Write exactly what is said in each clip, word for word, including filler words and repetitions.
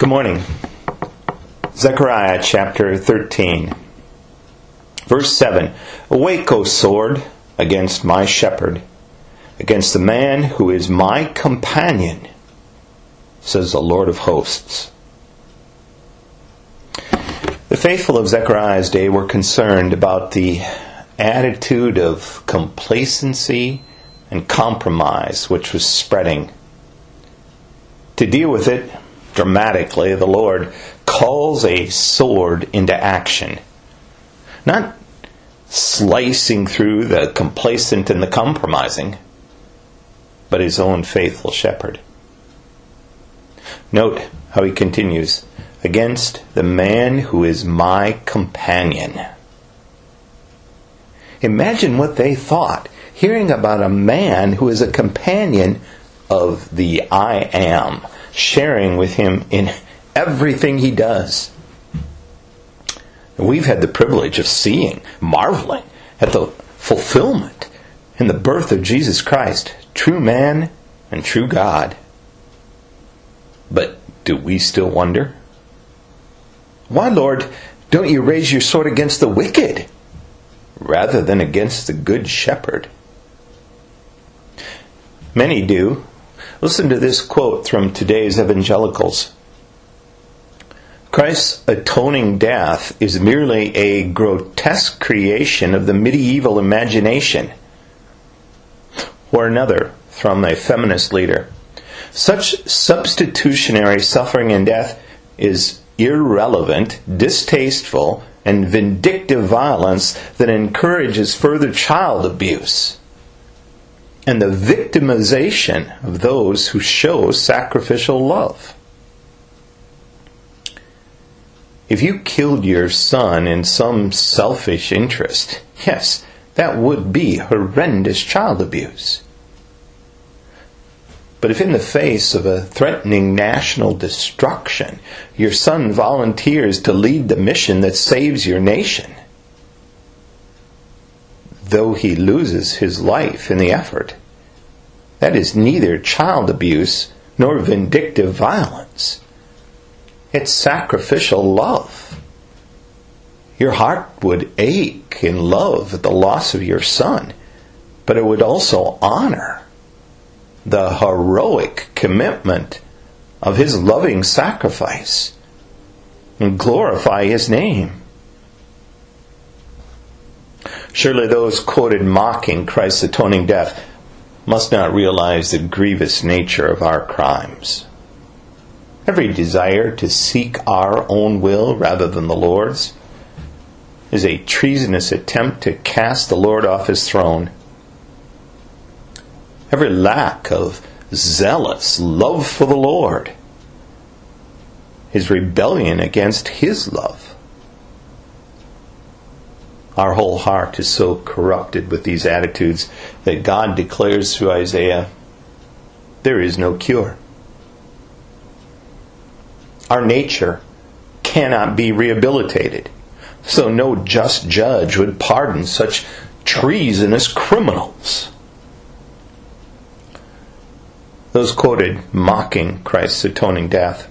Good morning. Zechariah chapter thirteen. Verse seven. Awake, O sword, against my shepherd, against the man who is my companion, says the Lord of hosts. The faithful of Zechariah's day were concerned about the attitude of complacency and compromise which was spreading. To deal with it dramatically, the Lord calls a sword into action. Not slicing through the complacent and the compromising, but his own faithful shepherd. Note how he continues, against the man who is my companion. Imagine what they thought, hearing about a man who is a companion of the I Am, sharing with him in everything he does. We've had the privilege of seeing, marveling at the fulfillment in the birth of Jesus Christ, true man and true God. But do we still wonder? Why, Lord, don't you raise your sword against the wicked rather than against the good shepherd? Many do. Listen to this quote from today's evangelicals. Christ's atoning death is merely a grotesque creation of the medieval imagination. Or another from a feminist leader. Such substitutionary suffering and death is irrelevant, distasteful, and vindictive violence that encourages further child abuse and the victimization of those who show sacrificial love. If you killed your son in some selfish interest, yes, that would be horrendous child abuse. But if in the face of a threatening national destruction, your son volunteers to lead the mission that saves your nation, though he loses his life in the effort, that is neither child abuse nor vindictive violence. It's sacrificial love. Your heart would ache in love at the loss of your son, but it would also honor the heroic commitment of his loving sacrifice and glorify his name. Surely those quoted mocking Christ's atoning death must not realize the grievous nature of our crimes. Every desire to seek our own will rather than the Lord's is a treasonous attempt to cast the Lord off his throne. Every lack of zealous love for the Lord is rebellion against his love. Our whole heart is so corrupted with these attitudes that God declares through Isaiah, there is no cure. Our nature cannot be rehabilitated, so no just judge would pardon such treasonous criminals. Those quoted mocking Christ's atoning death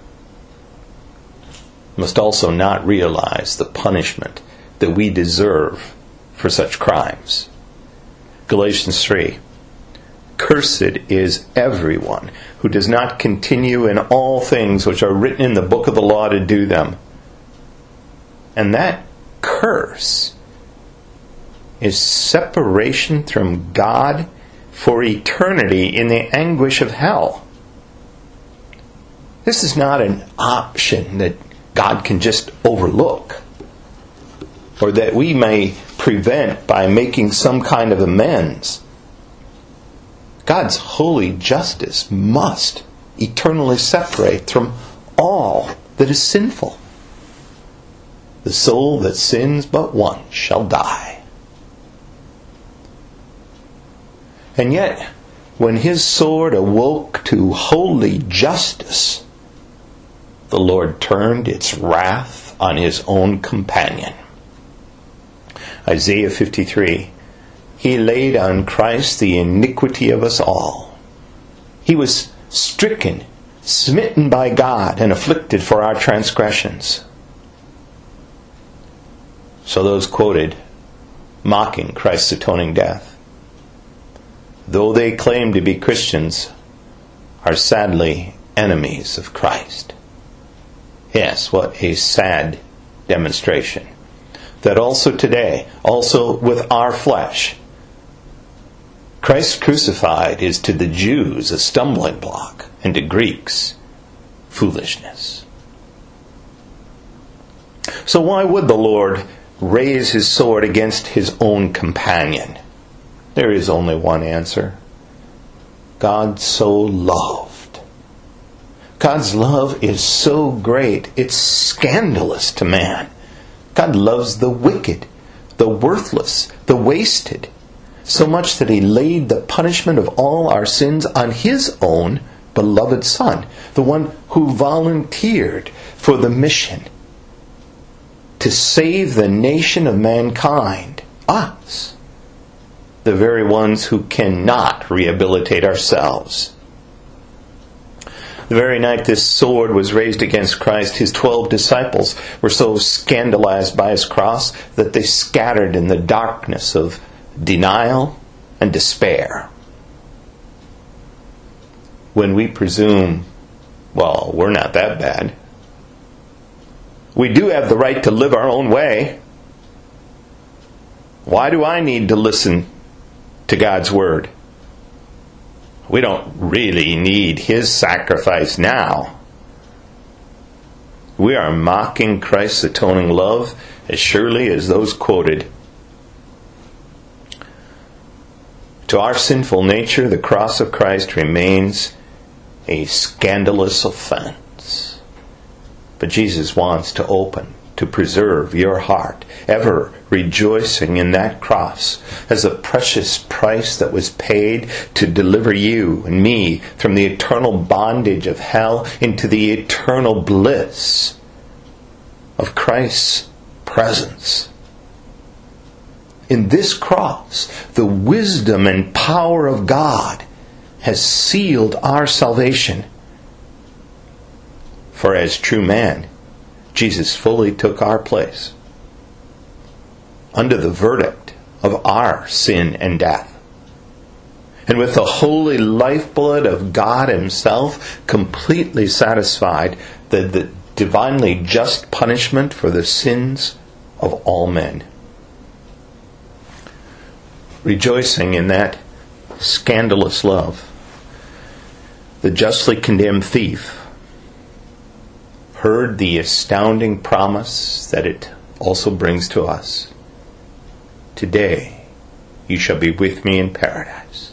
must also not realize the punishment that we deserve for such crimes. Galatians three. Cursed is everyone who does not continue in all things which are written in the book of the law to do them. And that curse is separation from God for eternity in the anguish of hell. This is not an option that God can just overlook, or that we may prevent by making some kind of amends. God's holy justice must eternally separate from all that is sinful. The soul that sins but once shall die. And yet, when his sword awoke to holy justice, the Lord turned its wrath on his own companion. Isaiah fifty-three. He laid on Christ the iniquity of us all. He was stricken, smitten by God and afflicted for our transgressions. So those quoted, mocking Christ's atoning death, though they claim to be Christians, are sadly enemies of Christ. Yes, what a sad demonstration. That also today, also with our flesh, Christ crucified is to the Jews a stumbling block, and to Greeks foolishness. So why would the Lord raise his sword against his own companion? There is only one answer. God so loved. God's love is so great, it's scandalous to man. God loves the wicked, the worthless, the wasted, so much that he laid the punishment of all our sins on his own beloved Son, the one who volunteered for the mission to save the nation of mankind, us, the very ones who cannot rehabilitate ourselves. The very night this sword was raised against Christ, his twelve disciples were so scandalized by his cross that they scattered in the darkness of denial and despair. When we presume, well, we're not that bad. We do have the right to live our own way. Why do I need to listen to God's word? We don't really need his sacrifice now. We are mocking Christ's atoning love as surely as those quoted. To our sinful nature, the cross of Christ remains a scandalous offense. But Jesus wants to open, to preserve your heart, ever rejoicing in that cross as a precious price that was paid to deliver you and me from the eternal bondage of hell into the eternal bliss of Christ's presence. In this cross, the wisdom and power of God has sealed our salvation. For as true man, Jesus fully took our place under the verdict of our sin and death. And with the holy lifeblood of God himself, completely satisfied the, the divinely just punishment for the sins of all men. Rejoicing in that scandalous love, the justly condemned thief heard the astounding promise that it also brings to us. Today you shall be with me in paradise.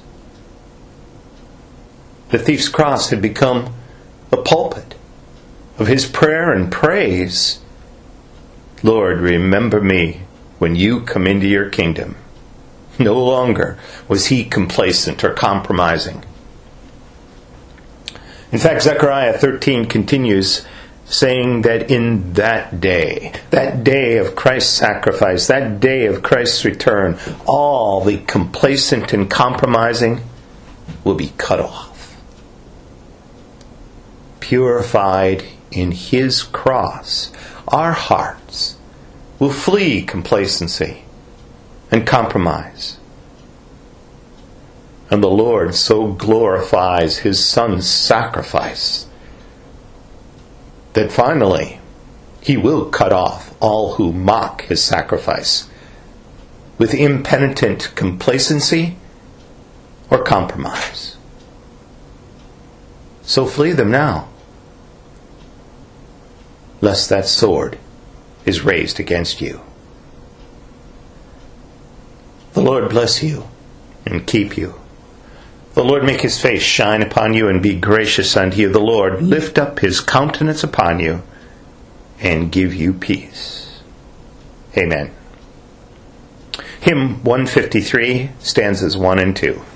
The thief's cross had become a pulpit of his prayer and praise. Lord, remember me when you come into your kingdom. No longer was he complacent or compromising. In fact, Zechariah thirteen continues saying that in that day, that day of Christ's sacrifice, that day of Christ's return, all the complacent and compromising will be cut off. Purified in his cross, our hearts will flee complacency and compromise. And the Lord so glorifies his Son's sacrifice that finally he will cut off all who mock his sacrifice with impenitent complacency or compromise. So flee them now, lest that sword is raised against you. The Lord bless you and keep you. The Lord make his face shine upon you and be gracious unto you. The Lord lift up his countenance upon you and give you peace. Amen. Hymn one fifty-three, stanzas one and two.